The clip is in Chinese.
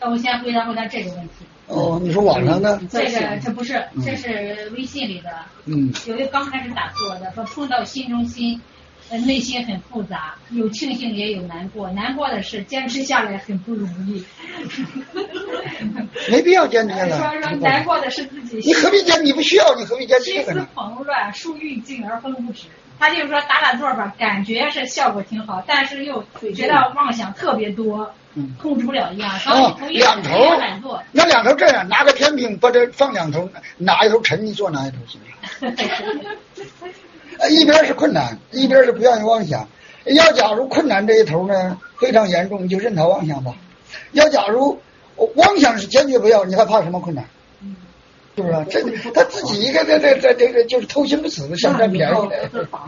我先回答这个问题。 哦，你说网上的？ 这不是，这是微信里的。有一个刚开始打错的，说碰到心中心，内心很复杂，有庆幸也有难过，难过的是坚持下来很不容易。 没必要坚持了。 说难过的是自己。 你何必坚？你不需要，你何必坚持？ 心思蓬乱，树欲静而风不止。他就是说打坐吧，感觉是效果挺好，但是又觉得妄想特别多，控制不了一样。 两头，那两头这样，拿个天平把这放两头，哪一头沉你做哪一头行一边是困难，一边是不愿意妄想。要假如困难这一头呢非常严重，你就认他妄想吧。要假如妄想是坚决不要，你还怕什么困难？是不是？这他自己一个这就是偷心不死的，想占便宜的。